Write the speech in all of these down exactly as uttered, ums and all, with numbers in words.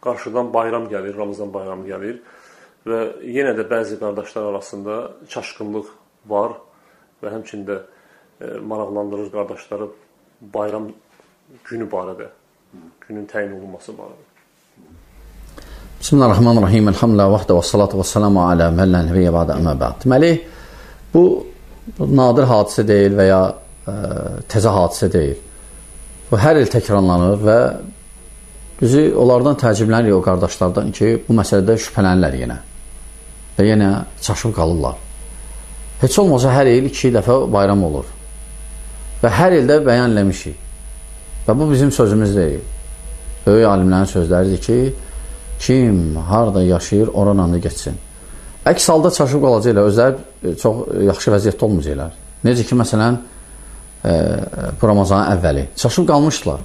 qarşıdan bayram gəlir, Ramazan bayramı gəlir və yenə də bəzi qardaşlar arasında çaşqınlıq var və həmçində e, maraqlandırır qardaşları bayram günü barədə, günün təyin olunması barədə. Bismillahirrahmanirrahim. Elhamdülillah vahdə və salatu və salamu alə məllə nəbiyyə bədə əmə bəd. Deməli, bu, bu nadir hadisə deyil və ya ə, təzə hadisə deyil. Bu hər il təkrarlanır və bizi onlardan təəccüblənir o qardaşlardan ki, bu məsələdə şübhələnirlər yenə və yenə çaşıb qalırlar. Heç olmasa hər il iki dəfə bayram olur və hər ildə bəyan eləmişik və bu bizim sözümüz deyil. Böyük alimlərin sözləridir ki, kim, harada yaşayır, oranla da geçsin. Əks halda çaşıb qalacaqlar, özləri çox yaxşı vəziyyətdə olmayacaqlar. Necə ki, məsələn, e, bu Ramazanın əvvəli çaşıb qalmışlar.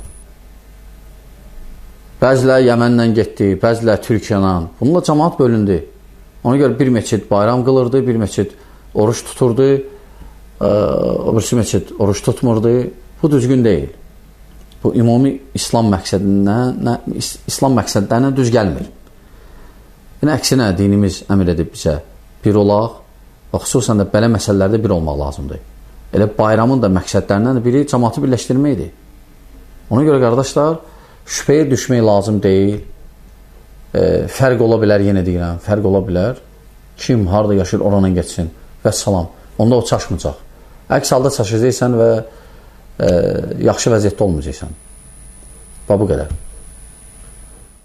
Bəzilər Yəmənlə getdi, bəzilər Türkiyədən. Bununla cəmaat bölündü. Ona görə bir meçid bayram qılırdı, bir meçid oruç tuturdu, e, o birisi meçid oruç tutmurdu. Bu düzgün deyil. Bu ümumi İslam məqsədindən, İslam məqsədlərinə düz gəlmir. Yəni, əksinə dinimiz əmr edib bizə bir olaq və xüsusən də belə məsələlərdə bir olmaq lazımdır. Elə bayramın da məqsədlərindən biri cəmaatı birləşdirməkdir. Ona görə qardaşlar, şübhəyə düşmək lazım deyil. E, fərq ola bilər, yenə deyirəm, fərq ola bilər. Kim, harada yaşır, oranın geçsin və salam. Onda o çaşmayacaq. Əks halda çaşacaqsan və Ə, yaxşı vəziyyətdə olmayacaqsan. Və bu qədər.